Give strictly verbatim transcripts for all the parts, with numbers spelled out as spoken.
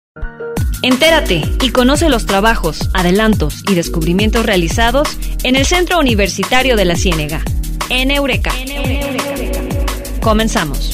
Entérate y conoce los trabajos, adelantos y descubrimientos realizados en el Centro Universitario de la Ciénega, en Eureka. Comenzamos.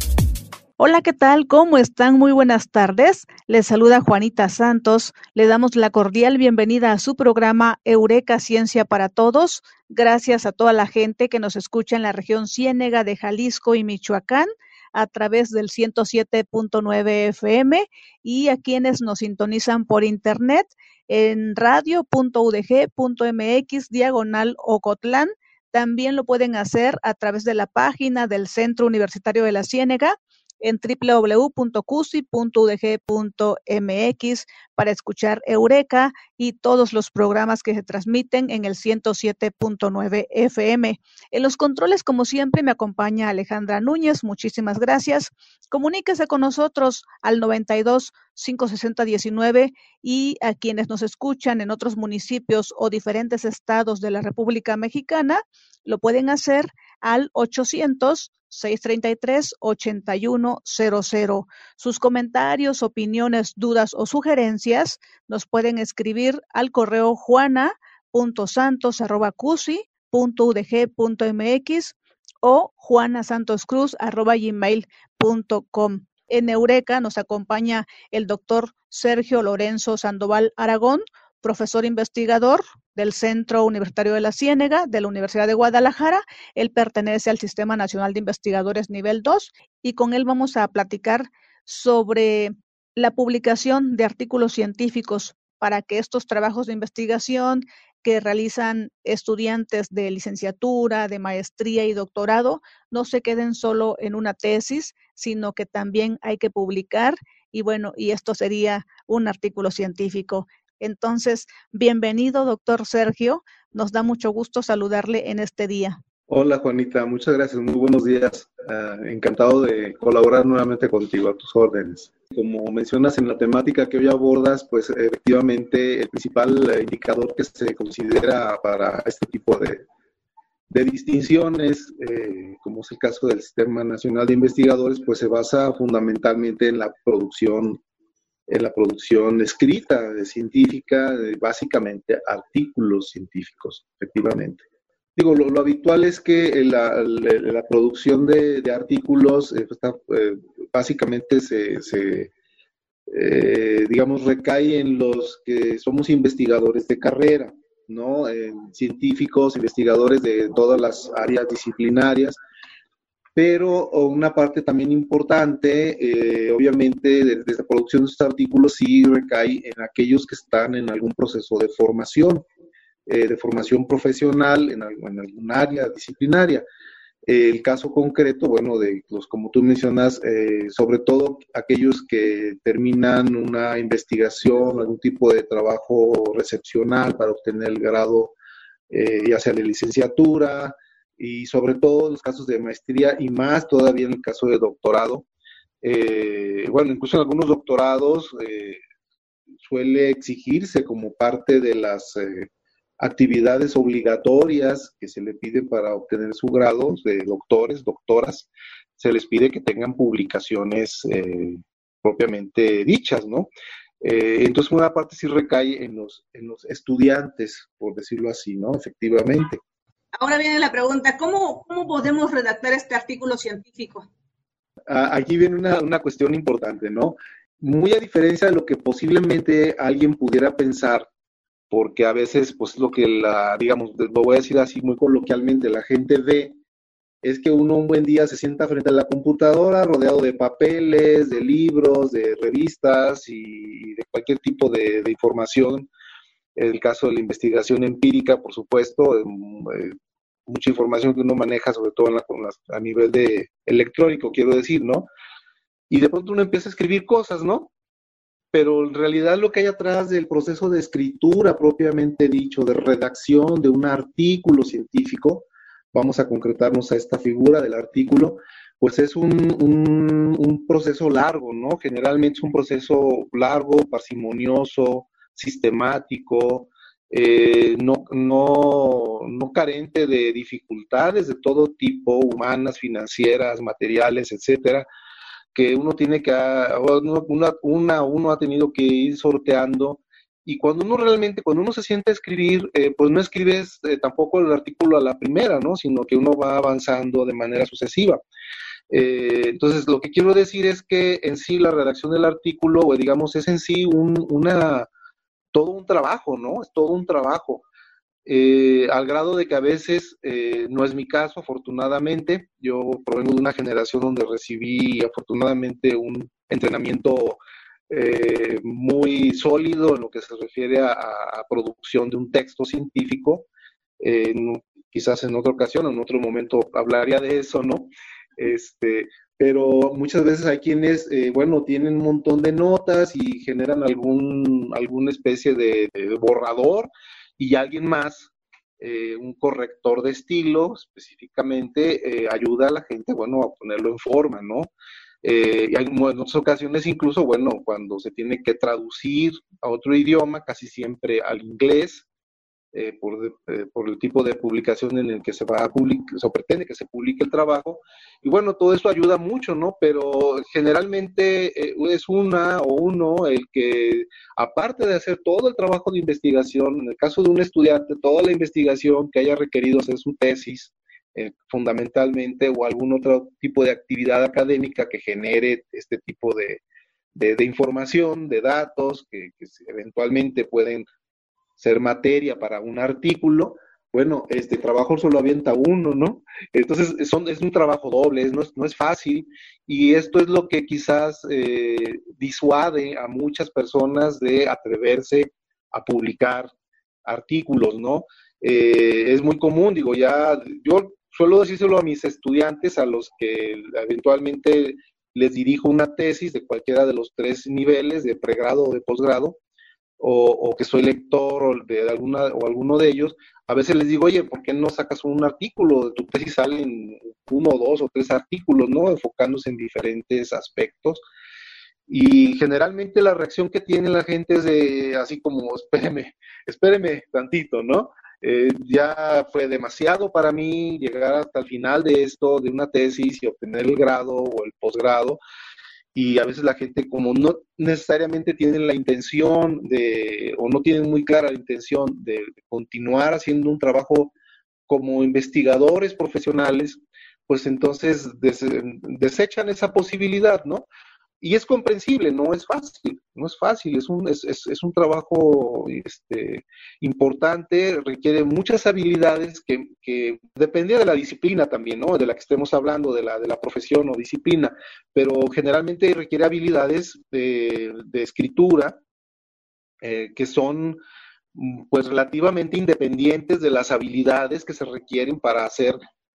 Hola, ¿qué tal? ¿Cómo están? Muy buenas tardes. Les saluda Juanita Santos. Le damos la cordial bienvenida a su programa Eureka Ciencia para Todos. Gracias a toda la gente que nos escucha en la región Ciénega de Jalisco y Michoacán a través del ciento siete punto nueve F M y a quienes nos sintonizan por internet en radio punto u d g punto m x diagonal Ocotlán. También lo pueden hacer a través de la página del Centro Universitario de la Ciénega en doble u doble u doble u punto c u s i punto u d g punto m x para escuchar Eureka y todos los programas que se transmiten en el ciento siete punto nueve F M. En los controles, como siempre, me acompaña Alejandra Núñez. Muchísimas gracias. Comuníquese con nosotros al noventa y dos, quinientos sesenta, diecinueve y a quienes nos escuchan en otros municipios o diferentes estados de la República Mexicana, lo pueden hacer al ochocientos, seiscientos treinta y tres, ochenta y uno cero cero. Sus comentarios, opiniones, dudas o sugerencias nos pueden escribir al correo juana punto santos arroba c u s i punto u d g punto m x o juanasantoscruz arroba gmail punto com. En Eureka nos acompaña el doctor Sergio Lorenzo Sandoval Aragón, profesor investigador del Centro Universitario de la Ciénega, de la Universidad de Guadalajara. Él pertenece al Sistema Nacional de Investigadores Nivel dos y con él vamos a platicar sobre la publicación de artículos científicos para que estos trabajos de investigación que realizan estudiantes de licenciatura, de maestría y doctorado no se queden solo en una tesis, sino que también hay que publicar y bueno, y esto sería un artículo científico. Entonces, bienvenido, doctor Sergio. Nos da mucho gusto saludarle en este día. Hola, Juanita. Muchas gracias. Muy buenos días. Uh, encantado de colaborar nuevamente contigo, a tus órdenes. Como mencionas en la temática que hoy abordas, pues efectivamente el principal indicador que se considera para este tipo de, de distinciones, eh, como es el caso del Sistema Nacional de Investigadores, pues se basa fundamentalmente en la producción en la producción escrita, de científica, de básicamente artículos científicos, efectivamente. Digo, lo, lo habitual es que la, la, la producción de, de artículos eh, está, eh, básicamente se, se eh, digamos, recae en los que somos investigadores de carrera, ¿no? En científicos, investigadores de todas las áreas disciplinarias, pero una parte también importante, eh, obviamente, desde la producción de estos artículos sí recae en aquellos que están en algún proceso de formación, eh, de formación profesional en, en algún área disciplinaria. Eh, el caso concreto, bueno, de los, como tú mencionas, eh, sobre todo aquellos que terminan una investigación, algún tipo de trabajo recepcional para obtener el grado, eh, ya sea de licenciatura, y sobre todo en los casos de maestría y más todavía en el caso de doctorado. Eh, bueno, incluso en algunos doctorados eh, suele exigirse como parte de las eh, actividades obligatorias que se le piden para obtener su grado de doctores, doctoras, se les pide que tengan publicaciones eh, propiamente dichas, ¿no? Eh, entonces una parte sí recae en los, en los estudiantes, por decirlo así, ¿no? Efectivamente. Ahora viene la pregunta, ¿cómo, cómo podemos redactar este artículo científico? Aquí viene una, una cuestión importante, ¿no? Muy a diferencia de lo que posiblemente alguien pudiera pensar, porque a veces, pues lo que la, digamos, lo voy a decir así muy coloquialmente, la gente ve, es que uno un buen día se sienta frente a la computadora, rodeado de papeles, de libros, de revistas y de cualquier tipo de, de información. En el caso de la investigación empírica, por supuesto, eh, mucha información que uno maneja, sobre todo en la, a nivel de electrónico, quiero decir, ¿no? Y de pronto uno empieza a escribir cosas, ¿no? Pero en realidad lo que hay atrás del proceso de escritura propiamente dicho, de redacción de un artículo científico, vamos a concretarnos a esta figura del artículo, pues es un, un, un proceso largo, ¿no? Generalmente es un proceso largo, parsimonioso, sistemático, eh, no, no, no carente de dificultades de todo tipo, humanas, financieras, materiales, etcétera, que uno tiene que, una, una uno ha tenido que ir sorteando, y cuando uno realmente, cuando uno se siente a escribir, eh, pues no escribes eh, tampoco el artículo a la primera, ¿no? Sino que uno va avanzando de manera sucesiva. Eh, entonces, lo que quiero decir es que en sí la redacción del artículo, o digamos, es en sí un, una, todo un trabajo, ¿no? Es todo un trabajo. Eh, al grado de que a veces, eh, no es mi caso, afortunadamente, yo provengo de una generación donde recibí afortunadamente un entrenamiento eh, muy sólido en lo que se refiere a, a producción de un texto científico. Eh, no, quizás en otra ocasión, en otro momento hablaría de eso, ¿no? Este, pero muchas veces hay quienes, eh, bueno, tienen un montón de notas y generan algún, alguna especie de, de borrador, y alguien más, eh, un corrector de estilo específicamente, eh, ayuda a la gente, bueno, a ponerlo en forma, ¿no? Eh, y hay, en otras ocasiones incluso, bueno, cuando se tiene que traducir a otro idioma, casi siempre al inglés, eh, por, eh, por el tipo de publicación en el que se va a publicar, se pretende que se publique el trabajo, y bueno, todo eso ayuda mucho, ¿no? Pero generalmente eh, es una o uno el que, aparte de hacer todo el trabajo de investigación, en el caso de un estudiante, toda la investigación que haya requerido hacer su tesis, eh, fundamentalmente, o algún otro tipo de actividad académica que genere este tipo de, de, de información, de datos, que, que eventualmente pueden ser materia para un artículo, bueno, este trabajo solo avienta uno, ¿no? Entonces son, es un trabajo doble, es, no, es, no es fácil, y esto es lo que quizás eh, disuade a muchas personas de atreverse a publicar artículos, ¿no? Eh, es muy común, digo, ya, yo suelo decírselo a mis estudiantes, a los que eventualmente les dirijo una tesis de cualquiera de los tres niveles, de pregrado o de posgrado, O, o que soy lector de alguna o alguno de ellos, a veces les digo, oye, ¿por qué no sacas un artículo? De tu tesis salen uno, dos o tres artículos, ¿no? Enfocándose en diferentes aspectos. Y generalmente la reacción que tiene la gente es de, así como, espéreme, espéreme tantito, ¿no? Eh, ya fue demasiado para mí llegar hasta el final de esto, de una tesis, y obtener el grado o el posgrado. Y a veces la gente, como no necesariamente tienen la intención de, o no tienen muy clara la intención de, de continuar haciendo un trabajo como investigadores profesionales, pues entonces des, desechan esa posibilidad, ¿no? Y es comprensible, no es fácil, no es fácil, es un, es, es, es un trabajo este, importante, requiere muchas habilidades que, que depende de la disciplina también, ¿no? De la que estemos hablando, de la, de la profesión o disciplina, pero generalmente requiere habilidades de, de escritura eh, que son pues relativamente independientes de las habilidades que se requieren para hacer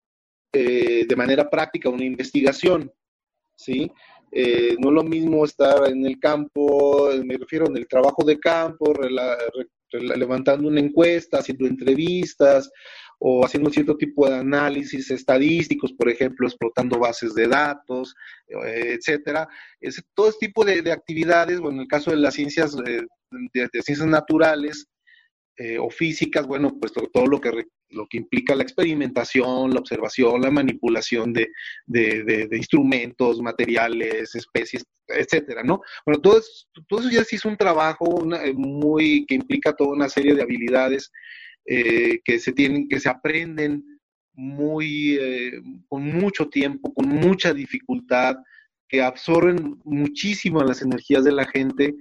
eh, de manera práctica una investigación, ¿sí? Eh, no es lo mismo estar en el campo, me refiero en el trabajo de campo, rela, rela, levantando una encuesta, haciendo entrevistas o haciendo cierto tipo de análisis estadísticos, por ejemplo, explotando bases de datos, eh, etcétera. Es, todo este tipo de, de actividades, bueno, en el caso de las ciencias, eh, de, de ciencias naturales, Eh, o físicas, bueno, pues todo, todo lo, que, lo que implica la experimentación, la observación, la manipulación de, de, de, de instrumentos, materiales, especies, etcétera, ¿no? Bueno, todo, es, todo eso ya sí es un trabajo una, muy, que implica toda una serie de habilidades eh, que se tienen, que se aprenden muy, eh, con mucho tiempo, con mucha dificultad, que absorben muchísimo las energías de la gente.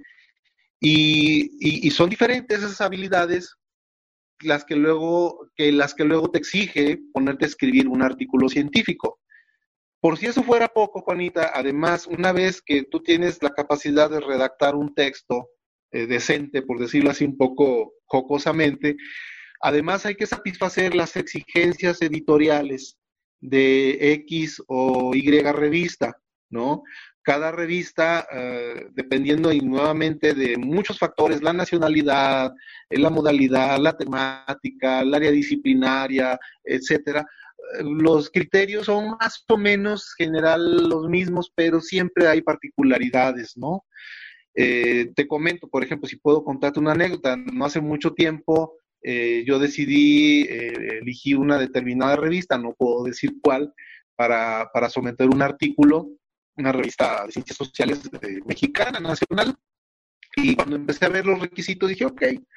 Y, y, y son diferentes esas habilidades las que luego que las que luego te exige ponerte a escribir un artículo científico. Por si eso fuera poco, Juanita, además, una vez que tú tienes la capacidad de redactar un texto eh, decente, por decirlo así un poco jocosamente, además hay que satisfacer las exigencias editoriales de X o Y revista, ¿no? Cada revista, eh, dependiendo y nuevamente de muchos factores, la nacionalidad, la modalidad, la temática, el área disciplinaria, etcétera, los criterios son más o menos general los mismos, pero siempre hay particularidades, ¿no? Eh, te comento, por ejemplo, si puedo contarte una anécdota, no hace mucho tiempo eh, yo decidí, eh, elegí una determinada revista, no puedo decir cuál, para, para someter un artículo una revista de ciencias sociales eh, mexicana, nacional, y cuando empecé a ver los requisitos dije, ok, eh,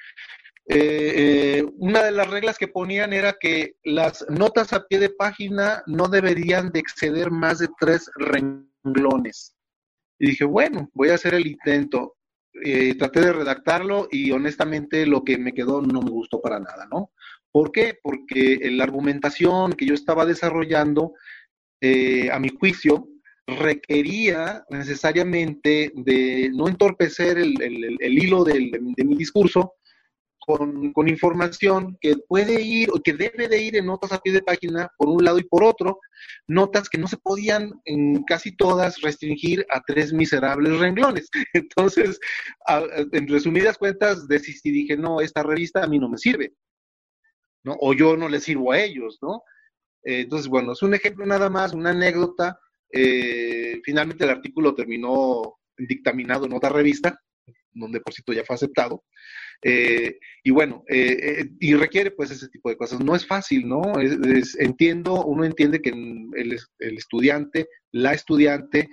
eh, una de las reglas que ponían era que las notas a pie de página no deberían de exceder más de tres renglones. Y dije, bueno, voy a hacer el intento. Eh, traté de redactarlo y honestamente lo que me quedó no me gustó para nada, ¿no? ¿Por qué? Porque la argumentación que yo estaba desarrollando, eh, a mi juicio, requería necesariamente de no entorpecer el, el, el hilo del, de, de mi discurso con, con información que puede ir o que debe de ir en notas a pie de página por un lado y por otro, notas que no se podían en casi todas restringir a tres miserables renglones. Entonces, a, en resumidas cuentas, desistí, dije, no, esta revista a mí no me sirve, ¿no? O yo no les sirvo a ellos, ¿no? Eh, entonces, bueno, es un ejemplo nada más, una anécdota. Eh, finalmente el artículo terminó dictaminado en otra revista, donde por cierto ya fue aceptado. Eh, y bueno, eh, eh, y requiere pues ese tipo de cosas. No es fácil, ¿no? Es, es, entiendo, uno entiende que el, el estudiante, la estudiante,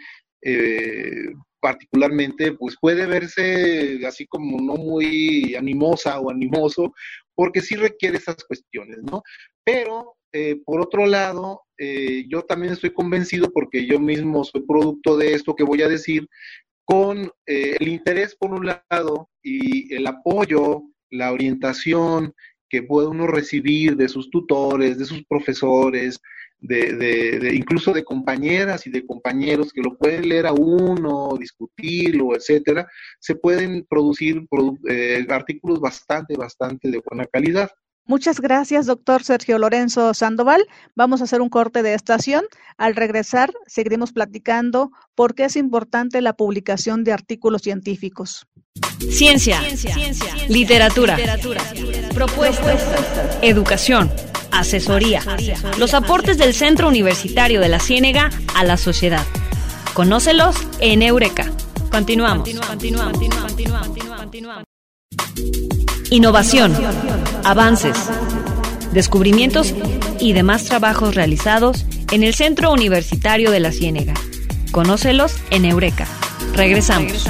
eh, particularmente, pues puede verse así como no muy animosa o animoso, porque sí requiere esas cuestiones, ¿no? Pero, eh, por otro lado, eh, yo también estoy convencido, porque yo mismo soy producto de esto que voy a decir, con eh, el interés por un lado y el apoyo, la orientación que puede uno recibir de sus tutores, de sus profesores, de, de, de incluso de compañeras y de compañeros que lo pueden leer a uno, discutirlo, etcétera, se pueden producir produ eh, artículos bastante, bastante de buena calidad. Muchas gracias, doctor Sergio Lorenzo Sandoval. Vamos a hacer un corte de estación. Al regresar, seguiremos platicando por qué es importante la publicación de artículos científicos. Ciencia, Ciencia. Ciencia. Literatura, Literatura. Propuestas, educación, asesoría, asesoría, los aportes del Centro Universitario de la Ciénega a la sociedad. Conócelos en Eureka. Continuamos. Continuamos. Continuamos. Continuamos. Continuamos. Innovación, avances, descubrimientos y demás trabajos realizados en el Centro Universitario de la Ciénega. Conócelos en Eureka. Regresamos.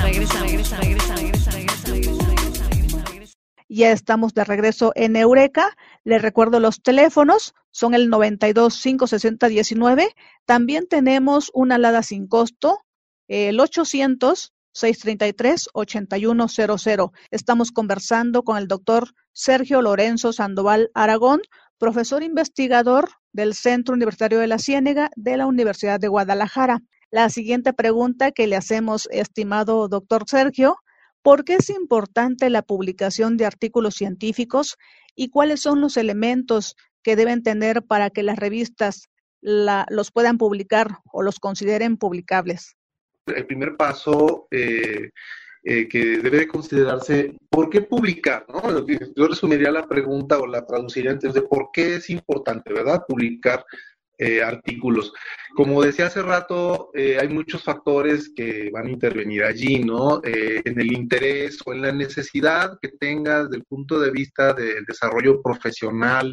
Ya estamos de regreso en Eureka. Les recuerdo los teléfonos, son el noventa y dos, cinco sesenta, diecinueve. También tenemos una alada sin costo, el ochocientos, seiscientos treinta y tres, ochenta y uno cero cero. Estamos conversando con el doctor Sergio Lorenzo Sandoval Aragón, profesor investigador del Centro Universitario de la Ciénega de la Universidad de Guadalajara. La siguiente pregunta que le hacemos, estimado doctor Sergio, ¿por qué es importante la publicación de artículos científicos y cuáles son los elementos que deben tener para que las revistas la, los puedan publicar o los consideren publicables? El primer paso eh, eh, que debe de considerarse, ¿por qué publicar? ¿No? Yo resumiría la pregunta o la traduciría antes de por qué es importante, ¿verdad? Publicar eh, artículos. Como decía hace rato, eh, hay muchos factores que van a intervenir allí, ¿no? Eh, en el interés o en la necesidad que tengas desde el punto de vista del desarrollo profesional,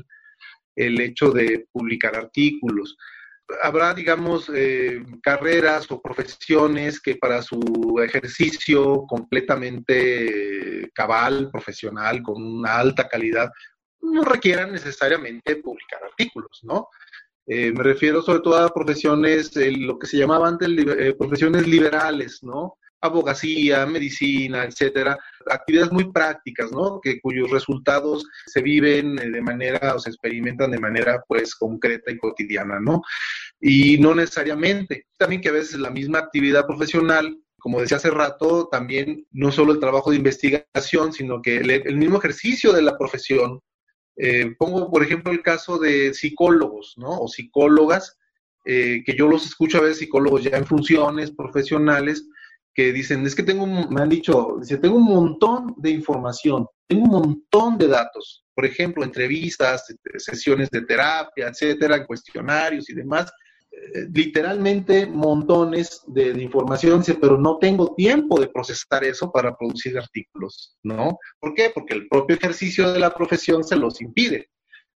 el hecho de publicar artículos. Habrá, digamos, eh, carreras o profesiones que para su ejercicio completamente cabal, profesional, con una alta calidad, no requieran necesariamente publicar artículos, ¿no? Eh, me refiero sobre todo a profesiones, eh, lo que se llamaban antes eh, profesiones liberales, ¿no? Abogacía, medicina, etcétera, actividades muy prácticas, ¿no? Que cuyos resultados se viven de manera o se experimentan de manera, pues, concreta y cotidiana, ¿no? Y no necesariamente. También que a veces la misma actividad profesional, como decía hace rato, también no solo el trabajo de investigación, sino que el, el mismo ejercicio de la profesión. Eh, pongo, por ejemplo, el caso de psicólogos, ¿no? O psicólogas, eh, que yo los escucho a veces, psicólogos ya en funciones profesionales, que dicen, es que tengo, me han dicho, dice, tengo un montón de información, tengo un montón de datos, por ejemplo, entrevistas, sesiones de terapia, etcétera, cuestionarios y demás, eh, literalmente montones de, de información, dice, pero no tengo tiempo de procesar eso para producir artículos, ¿no? ¿Por qué? Porque el propio ejercicio de la profesión se los impide.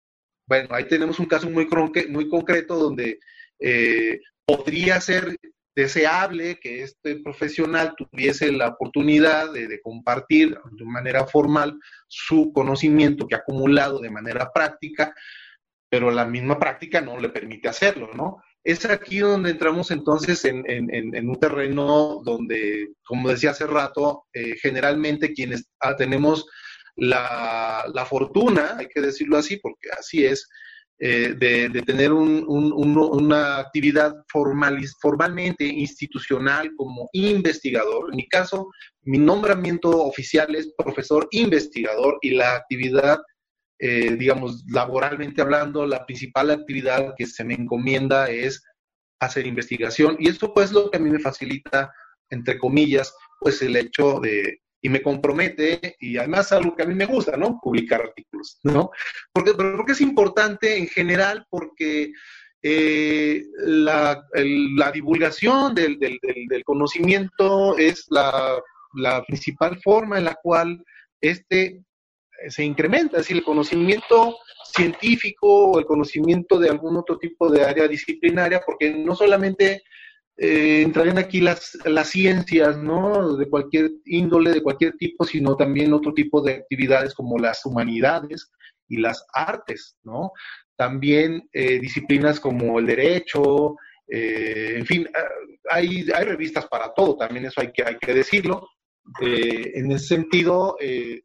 Bueno, ahí tenemos un caso muy, muy concreto donde eh, podría ser deseable que este profesional tuviese la oportunidad de, de compartir de manera formal su conocimiento que ha acumulado de manera práctica, pero la misma práctica no le permite hacerlo, ¿no? Es aquí donde entramos entonces en, en, en un terreno donde, como decía hace rato, eh, generalmente quienes ah, tenemos la, la fortuna, hay que decirlo así, porque así es, eh, de, de tener un, un, un, una actividad formal, formalmente institucional como investigador. En mi caso, mi nombramiento oficial es profesor investigador y la actividad Eh, digamos, laboralmente hablando, la principal actividad que se me encomienda es hacer investigación, y esto pues lo que a mí me facilita, entre comillas, pues el hecho de, y me compromete, y además algo que a mí me gusta, ¿no? Publicar artículos, ¿no? Porque, pero creo que es importante en general porque eh, la, el, la divulgación del, del, del, del conocimiento es la, la principal forma en la cual este se incrementa, es decir, el conocimiento científico o el conocimiento de algún otro tipo de área disciplinaria, porque no solamente eh, entrarían aquí las, las ciencias, ¿no? De cualquier índole, de cualquier tipo, sino también otro tipo de actividades como las humanidades y las artes, ¿no? También eh, disciplinas como el derecho, eh, en fin, hay, hay revistas para todo, también eso hay que, hay que decirlo. Eh, en ese sentido, eh,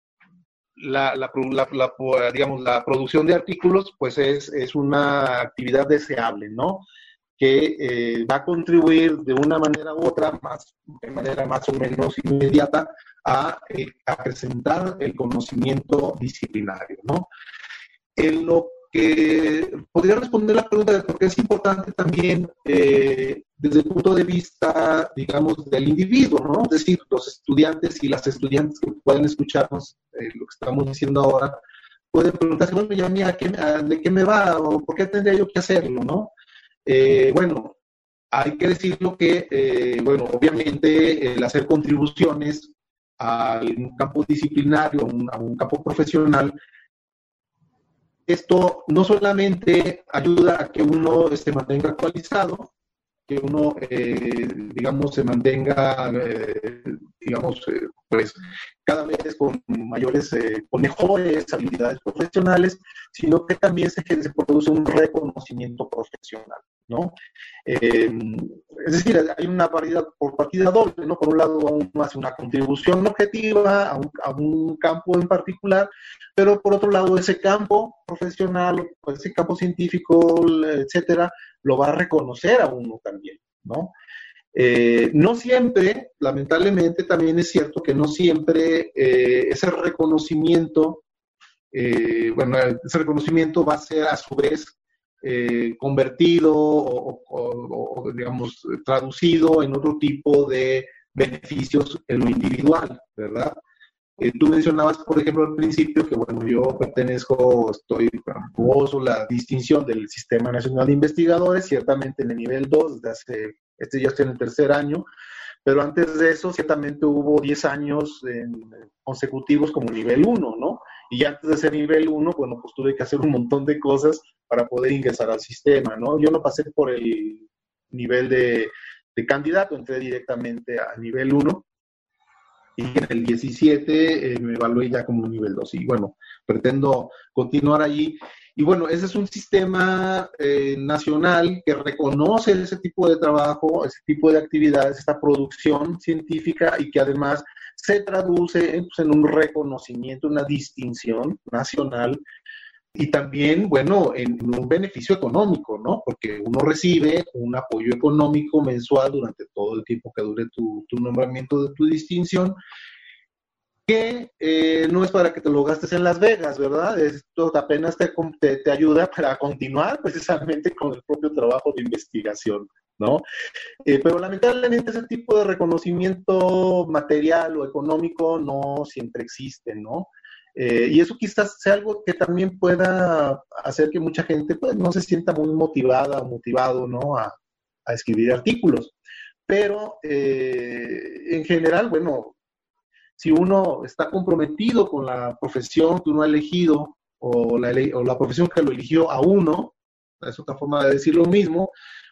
La, la, la, la, digamos, la producción de artículos, pues es, es una actividad deseable, ¿no? Que eh, va a contribuir de una manera u otra, más, de manera más o menos inmediata, a eh, acrecentar el conocimiento disciplinario, ¿no? En lo que podría responder la pregunta de por qué es importante también eh, desde el punto de vista, digamos, del individuo, ¿no? Es decir, los estudiantes y las estudiantes que pueden escucharnos eh, lo que estamos diciendo ahora, pueden preguntarse, bueno, ya mira, ¿de qué me va? ¿O por qué tendría yo que hacerlo, no? Eh, bueno, hay que decirlo que, eh, bueno, obviamente el hacer contribuciones a un campo disciplinario, a un, a un campo profesional, esto no solamente ayuda a que uno se mantenga actualizado, que uno, eh, digamos, se mantenga, eh, digamos, eh, pues, cada vez con mayores, eh, con mejores habilidades profesionales, sino que también se, se produce un reconocimiento profesional, ¿no? Eh, es decir, hay una variedad por partida doble, ¿no? Por un lado, uno hace una contribución objetiva a un, a un campo en particular, pero por otro lado, ese campo profesional, ese campo científico, etcétera, lo va a reconocer a uno también, ¿no? Eh, no siempre, lamentablemente también es cierto que no siempre eh, ese reconocimiento, eh, bueno, ese reconocimiento va a ser a su vez eh, convertido o, o, o, digamos, traducido en otro tipo de beneficios en lo individual, ¿verdad? Eh, tú mencionabas, por ejemplo, al principio que, bueno, yo pertenezco, estoy, gozo la distinción del Sistema Nacional de Investigadores, ciertamente en el nivel dos, desde hace, este ya estoy en el tercer año, pero antes de eso, ciertamente hubo diez años en, consecutivos como nivel uno, ¿no? Y antes de ser nivel uno, bueno, pues tuve que hacer un montón de cosas para poder ingresar al sistema, ¿no? Yo no pasé por el nivel de, de candidato, entré directamente a nivel uno. Y en el diecisiete eh, me evalué ya como nivel dos. Y bueno, pretendo continuar allí. Y bueno, ese es un sistema eh, nacional que reconoce ese tipo de trabajo, ese tipo de actividades, esta producción científica y que además se traduce en, pues, en un reconocimiento, una distinción nacional y también, bueno, en un beneficio económico, ¿no? Porque uno recibe un apoyo económico mensual durante todo el tiempo que dure tu, tu nombramiento de tu distinción, que eh, no es para que te lo gastes en Las Vegas, ¿verdad? Esto apenas te, te, te ayuda para continuar precisamente con el propio trabajo de investigación, ¿no? Eh, pero lamentablemente ese tipo de reconocimiento material o económico no siempre existe, ¿no? Eh, y eso quizás sea algo que también pueda hacer que mucha gente pues, no se sienta muy motivada o motivado, ¿no? a, a escribir artículos. Pero eh, en general, bueno, si uno está comprometido con la profesión que uno ha elegido o la, o la profesión que lo eligió a uno, es otra forma de decir lo mismo,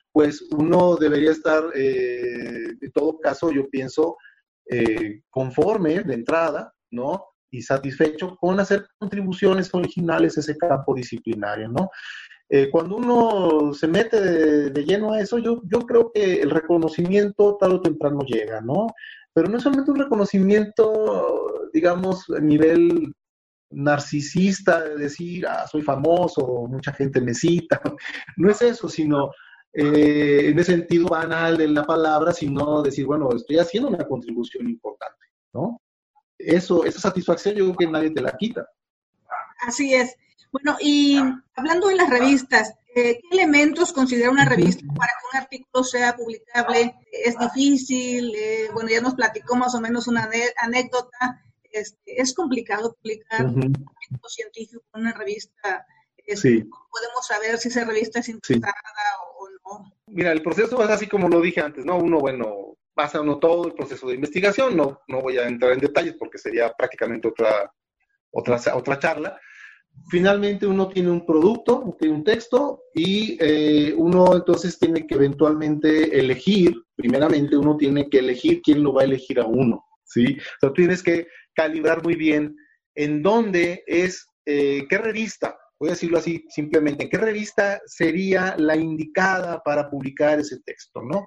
pues uno debería estar, eh, en todo caso, yo pienso, eh, conforme de entrada, ¿no? Y satisfecho con hacer contribuciones originales a ese campo disciplinario, ¿no? Eh, cuando uno se mete de, de lleno a eso, yo, yo creo que el reconocimiento tarde o temprano llega, ¿no? Pero no es solamente un reconocimiento, digamos, a nivel narcisista, de decir, ah, soy famoso, mucha gente me cita. No es eso, sino eh, en ese sentido banal de la palabra, sino decir, bueno, estoy haciendo una contribución importante, ¿no? Eso, esa satisfacción yo creo que nadie te la quita. Así es. Bueno, y hablando de las revistas, eh, ¿qué elementos considera una revista para que un artículo sea publicable? ¿Es difícil? Eh, bueno, ya nos platicó más o menos una anécdota. Este, ¿Es complicado publicar uh-huh. un artículo científico en una revista? Este, sí. ¿Cómo podemos saber si esa revista es interesada sí. o no? Mira, el proceso es así como lo dije antes, ¿no? Uno, bueno, pasa uno todo el proceso de investigación, no, no voy a entrar en detalles porque sería prácticamente otra, otra, otra charla. Finalmente uno tiene un producto, tiene un texto y eh, uno entonces tiene que eventualmente elegir, primeramente uno tiene que elegir quién lo va a elegir a uno, ¿sí? O sea, tú tienes que calibrar muy bien en dónde es, eh, qué revista, voy a decirlo así simplemente, qué revista sería la indicada para publicar ese texto, ¿no?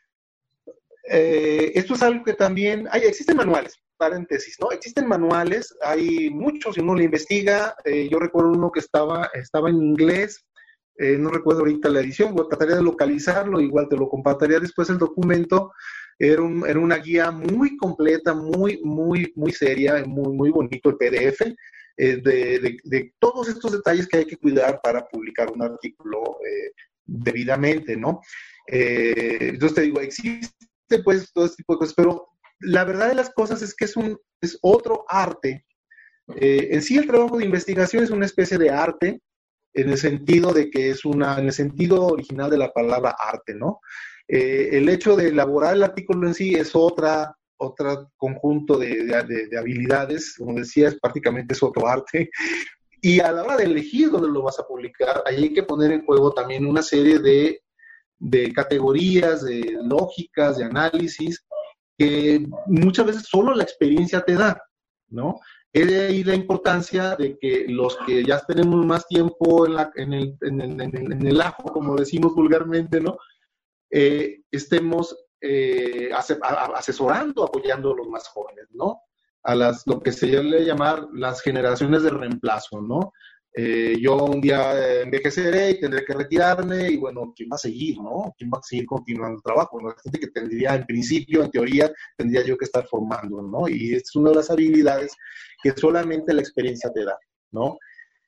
Eh, esto es algo que también, hay, existen manuales, paréntesis, ¿no? Existen manuales, hay muchos, si uno lo investiga, eh, yo recuerdo uno que estaba, estaba en inglés, eh, no recuerdo ahorita la edición, voy a tratar de localizarlo, igual te lo compartiría después el documento, era, un, era una guía muy completa, muy, muy, muy seria, muy, muy bonito el P D F, eh, de, de, de todos estos detalles que hay que cuidar para publicar un artículo eh, debidamente, ¿no? Eh, entonces te digo, existe pues todo este tipo de cosas, pero la verdad de las cosas es que es, un, es otro arte. Eh, en sí el trabajo de investigación es una especie de arte, en el sentido de que es una, en el sentido original de la palabra arte, ¿no? Eh, el hecho de elaborar el artículo en sí es otra, otro conjunto de, de, de habilidades, como decía, es, prácticamente es otro arte. Y a la hora de elegir dónde lo vas a publicar, ahí hay que poner en juego también una serie de, de categorías, de lógicas, de análisis, que muchas veces solo la experiencia te da, ¿no? Es de ahí la importancia de que los que ya tenemos más tiempo en, la, en, el, en, el, en, el, en el ajo, como decimos vulgarmente, ¿no? Eh, estemos eh, ase, a, asesorando, apoyando a los más jóvenes, ¿no? A las, lo que se suele llamar las generaciones de reemplazo, ¿no? Eh, yo un día envejeceré y tendré que retirarme y bueno, ¿quién va a seguir, no? ¿Quién va a seguir continuando el trabajo? ¿No? La gente que tendría, en principio, en teoría, tendría yo que estar formando, ¿no? Y es una de las habilidades que solamente la experiencia te da, ¿no?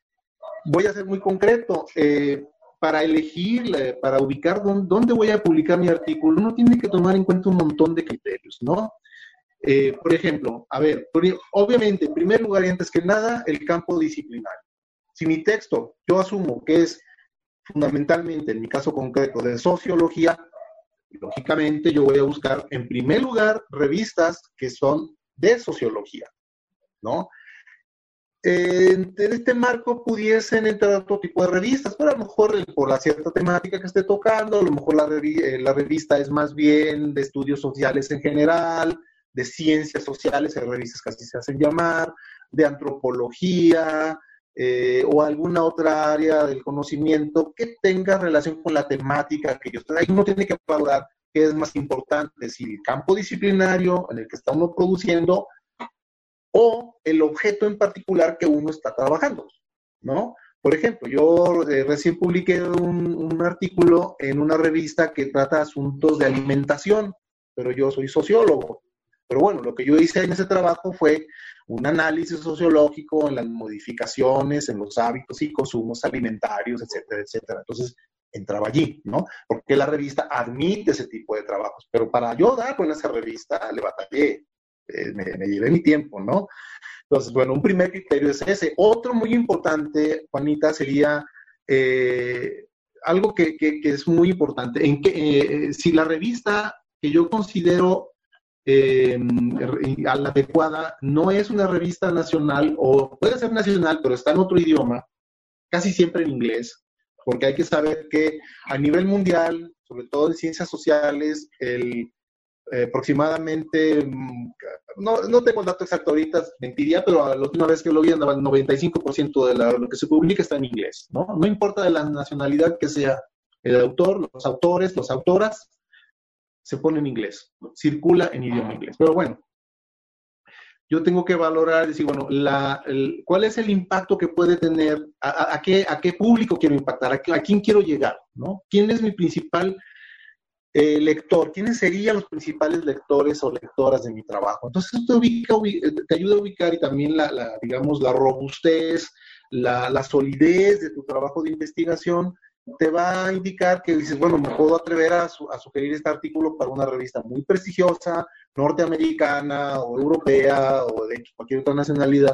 Voy a ser muy concreto. Eh, para elegir, para ubicar dónde, dónde voy a publicar mi artículo, uno tiene que tomar en cuenta un montón de criterios, ¿no? Eh, por ejemplo, a ver, obviamente, en primer lugar y antes que nada, el campo disciplinario. Si mi texto, yo asumo que es fundamentalmente, en mi caso concreto, de sociología, lógicamente yo voy a buscar, en primer lugar, revistas que son de sociología, ¿no? Eh, en este marco pudiesen entrar otro tipo de revistas, pero a lo mejor por la cierta temática que esté tocando, a lo mejor la, revi eh, la revista es más bien de estudios sociales en general, de ciencias sociales, hay revistas que así se hacen llamar, de antropología, Eh, o alguna otra área del conocimiento que tenga relación con la temática que yo estoy. Ahí uno tiene que valorar qué es más importante, si el campo disciplinario en el que está uno produciendo o el objeto en particular que uno está trabajando, ¿no? Por ejemplo, yo eh, recién publiqué un, un artículo en una revista que trata asuntos de alimentación, pero yo soy sociólogo. Pero bueno, lo que yo hice en ese trabajo fue un análisis sociológico en las modificaciones, en los hábitos y consumos alimentarios, etcétera, etcétera. Entonces, entraba allí, ¿no? Porque la revista admite ese tipo de trabajos. Pero para yo dar con esa revista, le batallé, eh, me, me llevé mi tiempo, ¿no? Entonces, bueno, un primer criterio es ese. Otro muy importante, Juanita, sería eh, algo que, que, que es muy importante. En que, eh, si la revista que yo considero Eh, a la adecuada no es una revista nacional, o puede ser nacional, pero está en otro idioma, casi siempre en inglés, porque hay que saber que a nivel mundial sobre todo en ciencias sociales, el eh, aproximadamente, no, no tengo el dato exacto ahorita, mentiría, pero la última vez que lo vi andaba el noventa y cinco por ciento de la, lo que se publica está en inglés, ¿no? No importa de la nacionalidad que sea el autor, los autores, las autoras, se pone en inglés, ¿no? Circula en idioma inglés. Pero bueno, yo tengo que valorar, decir, bueno, la, el, ¿cuál es el impacto que puede tener? ¿A, a, a, qué, a qué público quiero impactar? ¿A, a quién quiero llegar? ¿No? ¿Quién es mi principal eh, lector? ¿Quiénes serían los principales lectores o lectoras de mi trabajo? Entonces, esto te, ubica, te ayuda a ubicar y también, la, la, digamos, la robustez, la, la solidez de tu trabajo de investigación te va a indicar que dices, bueno, me puedo atrever a, su, a sugerir este artículo para una revista muy prestigiosa, norteamericana o europea o de cualquier otra nacionalidad,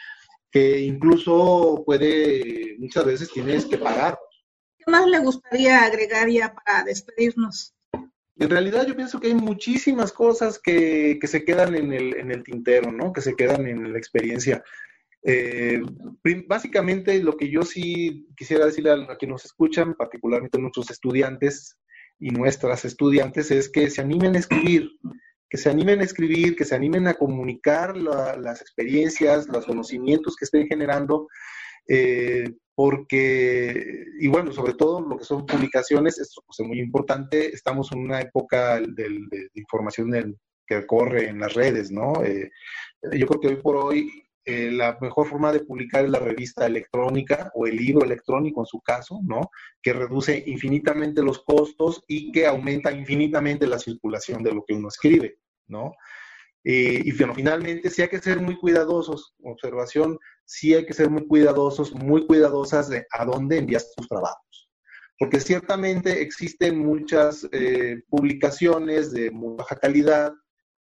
que incluso puede, muchas veces tienes que pagar. ¿Qué más le gustaría agregar ya para despedirnos? En realidad yo pienso que hay muchísimas cosas que, que se quedan en el, en el tintero, ¿no? Que se quedan en la experiencia. Eh, básicamente lo que yo sí quisiera decirle a, a quienes nos escuchan, particularmente a nuestros estudiantes y nuestras estudiantes, es que se animen a escribir, que se animen a escribir, que se animen a comunicar la, las experiencias, los conocimientos que estén generando, eh, porque, y bueno, sobre todo lo que son publicaciones, esto pues, es muy importante, estamos en una época de, de, de información del, que corre en las redes, ¿no? Eh, yo creo que hoy por hoy Eh, la mejor forma de publicar es la revista electrónica o el libro electrónico en su caso, ¿no? Que reduce infinitamente los costos y que aumenta infinitamente la circulación de lo que uno escribe, ¿no? Eh, y bueno, finalmente sí hay que ser muy cuidadosos, observación, sí hay que ser muy cuidadosos, muy cuidadosas de a dónde envías tus trabajos. Porque ciertamente existen muchas eh, publicaciones de muy baja calidad,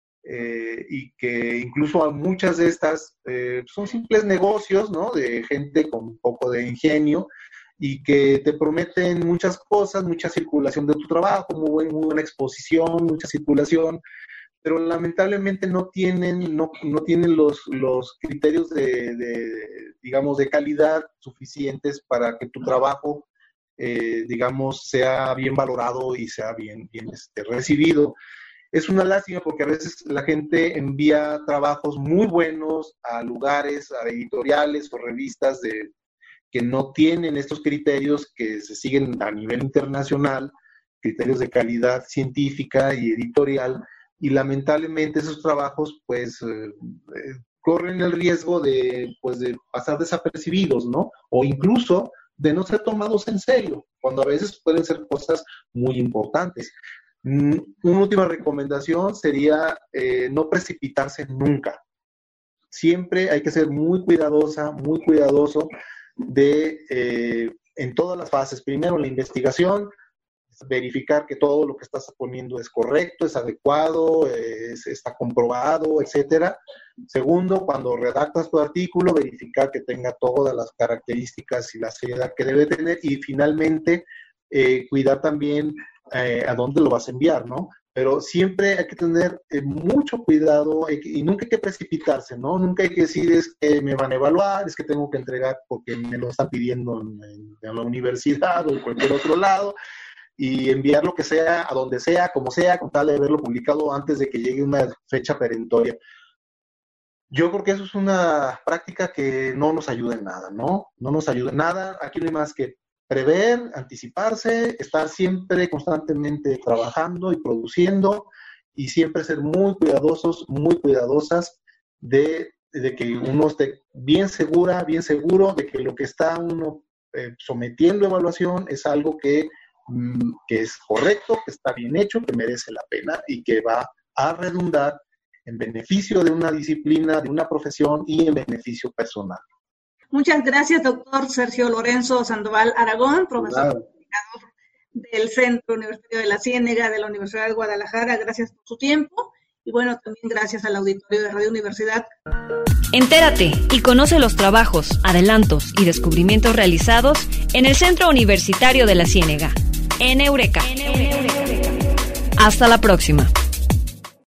Eh, y que incluso muchas de estas eh, son simples negocios, ¿no? De gente con un poco de ingenio y que te prometen muchas cosas, mucha circulación de tu trabajo, muy, buen, muy buena exposición, mucha circulación, pero lamentablemente no tienen, no, no tienen los, los criterios de, de, digamos, de calidad suficientes para que tu trabajo, eh, digamos, sea bien valorado y sea bien, bien este, recibido. Es una lástima porque a veces la gente envía trabajos muy buenos a lugares, a editoriales o revistas de, que no tienen estos criterios que se siguen a nivel internacional, criterios de calidad científica y editorial, y lamentablemente esos trabajos pues eh, eh, corren el riesgo de, pues, de pasar desapercibidos, ¿no? O incluso de no ser tomados en serio, cuando a veces pueden ser cosas muy importantes. Una última recomendación sería eh, no precipitarse nunca. Siempre hay que ser muy cuidadosa, muy cuidadoso de, eh, en todas las fases. Primero, la investigación, verificar que todo lo que estás poniendo es correcto, es adecuado, es, está comprobado, etcétera. Segundo, cuando redactas tu artículo, verificar que tenga todas las características y la seriedad que debe tener. Y finalmente, eh, cuidar también Eh, a dónde lo vas a enviar, ¿no? Pero siempre hay que tener eh, mucho cuidado hay que, y nunca hay que precipitarse, ¿no? Nunca hay que decir es que me van a evaluar, es que tengo que entregar porque me lo están pidiendo en, en, en la universidad o en cualquier otro lado y enviar lo que sea, a donde sea, como sea, con tal de haberlo publicado antes de que llegue una fecha perentoria. Yo creo que eso es una práctica que no nos ayuda en nada, ¿no? No nos ayuda en nada. Aquí no hay más que prever, anticiparse, estar siempre constantemente trabajando y produciendo y siempre ser muy cuidadosos, muy cuidadosas de, de que uno esté bien segura, bien seguro de que lo que está uno eh, sometiendo a evaluación es algo que, mm, que es correcto, que está bien hecho, que merece la pena y que va a redundar en beneficio de una disciplina, de una profesión y en beneficio personal. Muchas gracias, doctor Sergio Lorenzo Sandoval Aragón, profesor Claro. del Centro Universitario de la Ciénega de la Universidad de Guadalajara. Gracias por su tiempo y bueno, también gracias al auditorio de Radio Universidad. Entérate y conoce los trabajos, adelantos y descubrimientos realizados en el Centro Universitario de la Ciénega, en Eureka. En Eureka. Hasta la próxima.